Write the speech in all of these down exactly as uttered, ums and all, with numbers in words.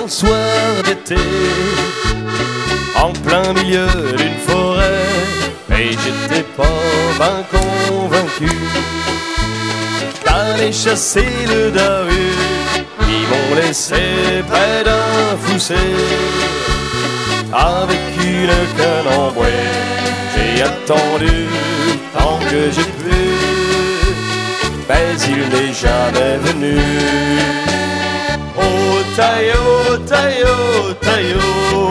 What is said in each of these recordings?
un soir d'été, en plein milieu d'une forêt, et j'étais pas ben convaincu d'aller chasser le dahu. Ils m'ont laissé près d'un fossé avec une canne en bois. J'ai attendu tant que j'ai pu, mais il n'est jamais venu. Oh Tayo, Tayo, Tayo,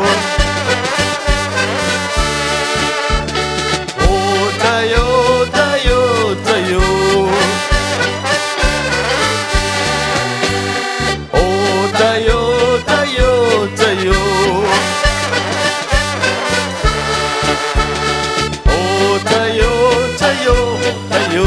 oh Tayo, Tayo, Tayo, oh Tayo, Tayo, Tayo, oh Tayo, Tayo, Tayo.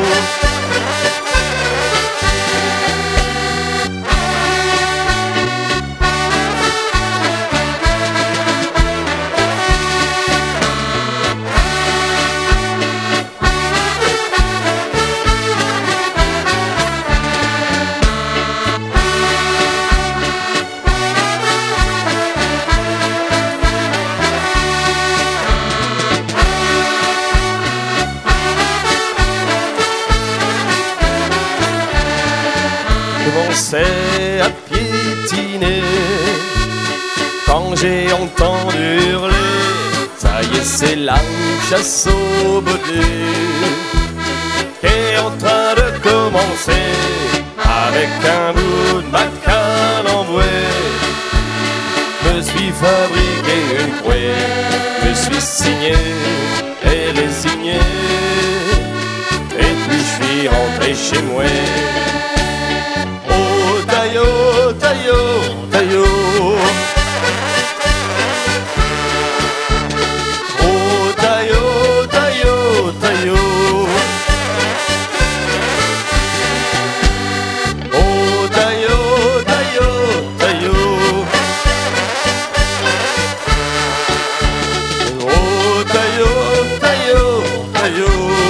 Commençais à piétiner quand j'ai entendu hurler. Ça y est, c'est la chasse au baudet qui est en train de commencer. Avec un bout de ma canne en bois, me suis fabriqué une croix, me suis signé et désigné, et puis je suis rentré chez moi. Tayo, Tayo, Tayo, oh Tayo, Tayo, Tayo, oh Tayo, Tayo, Tayo, oh Tayo, Tayo, Tayo.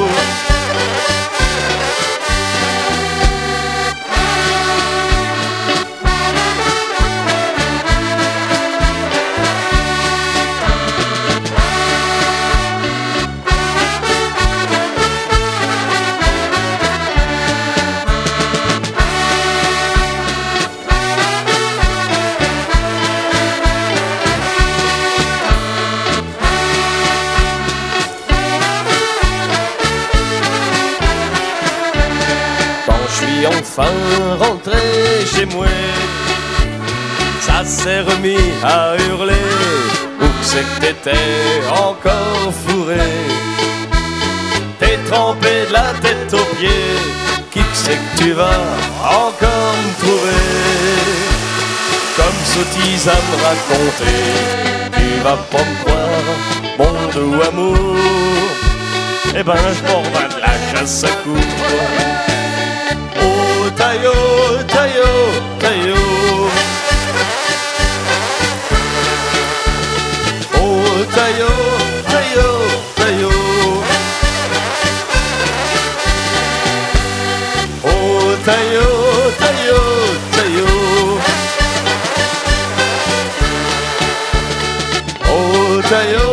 Enfin rentré chez moi, ça s'est remis à hurler. Où que c'est que t'étais encore fourré? T'es trempé de la tête aux pieds. Qui que c'est que tu vas encore me trouver? Comme sottise à me raconter, tu vas pas me croire, mon doux amour. Eh ben je m'en vais de la chasse à court. Tayo, Tayo, Tayo, oh Tayo, Tayo, Tayo, oh Tayo, Tayo, Tayo, oh Tayo.